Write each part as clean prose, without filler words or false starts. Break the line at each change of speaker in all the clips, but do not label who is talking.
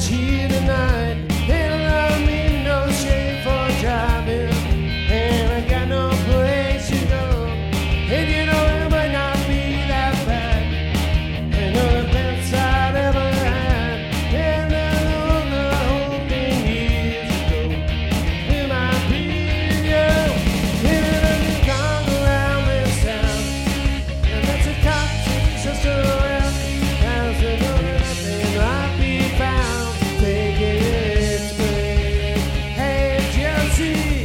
here tonight. And I mean no shame for driving. And I got no place to go. And you know it might not be that bad. And the best I'd ever had. And I know the whole thing years ago. It might be you. And then you come around this town. And that's a cop chase us around. There's another nothing might be found. Take its place. Hey, Chelsea.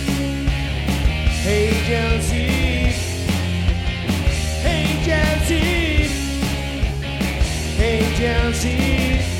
Hey, Chelsea. Hey, Chelsea. Hey, Chelsea.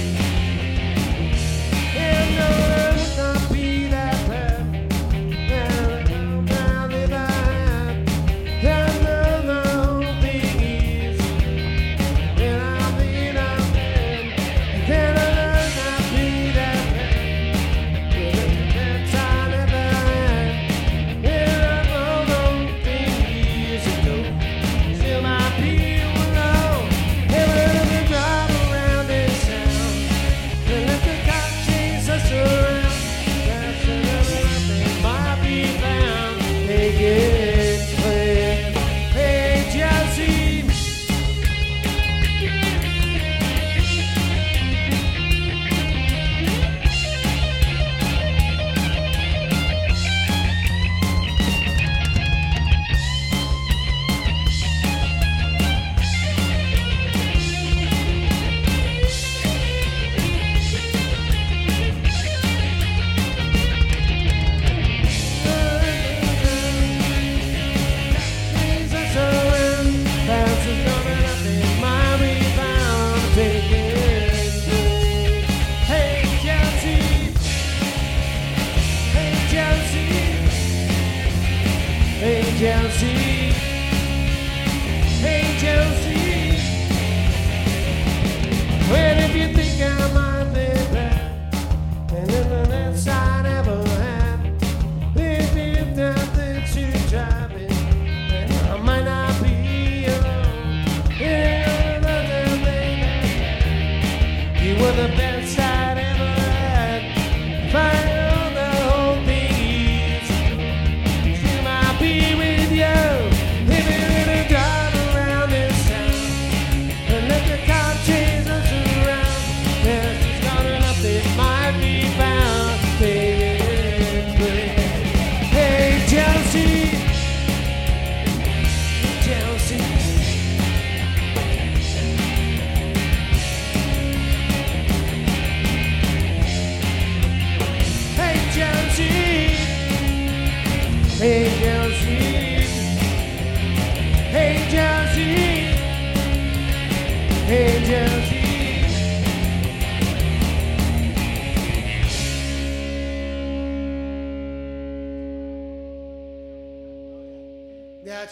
And no, it would not be that bad. And I come down the line. And the whole thing is. And I'll be down there. And then I'll not be that bad. But it's the best I ever had. And I know the whole thing years ago. Still might be alone. And we'll be driving around this town. And let the cop chase us around. That's another nothing might be found. Take its place. Hey, Chelsea. Jesus around. That's another nothing might be found. Take its place. Hey, Chelsea. Hey, Chelsea. Hey, Chelsea. Hey, Chelsea. Well, if you think I might be bad, and then the next I never had, if you've nothing to drive it, then I might not be alone. It ain't another thing. You were the best I'd ever had. If I know the whole thing is, still might be with you. If you're gonna drive around this town and let the cop chase us around, there's just not enough that might be found. Take its place. Hey, Chelsea. Chelsea. Hey, Chelsea. Hey, Chelsea.